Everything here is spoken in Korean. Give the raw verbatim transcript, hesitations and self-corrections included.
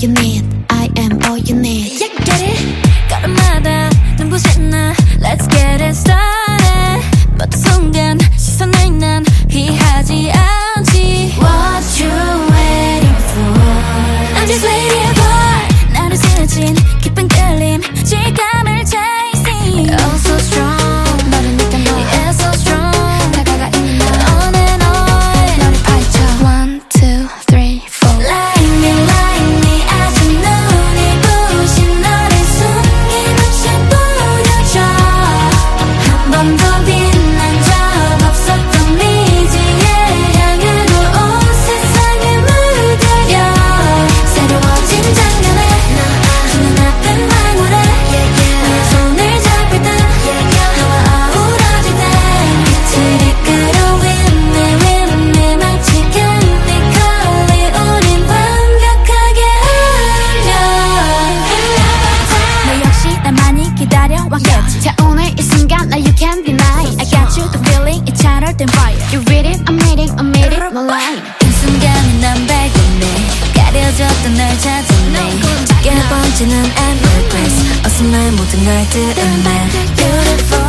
you need. I am all you need. Yeah, get it. 걸음마다 눈부신 나 Let's get it started. 모든 순간 시선을 난 피하지 않지. What you waiting for? I'm just waiting for 나를 스친 깊은 끌림 질감을 chasing. Oh so strong 너를 느껴 너 Yeah, so strong 다가가 있는 너 On and on 너를 파헤쳐 One, two, three, four Like me, like me 아직 눈이 부신 너를 숨김없이 보여줘. 한 번도 빛난 적 없었던 미지의 향으로 온 세상을 물들여. 새로워진 장면에 주는 앞은 방울에 너의 손을 잡을 때 너와 어우러질 때 빛을 이끌어 with me, with me 마치 chemically 우린 완벽하게 흘려. 너 역시 날 많이 기다려왔겠지. 자 오늘 이 순간 나 you can't deny I got you the feeling 이 차를 땐 fire. You read it, I'm reading, I'm reading, no lie 그 순간에 난 발견해 가려졌던 날 찾아내 짙게 번지는 Empress 어서 날 모든 걸 들은 날 Beautiful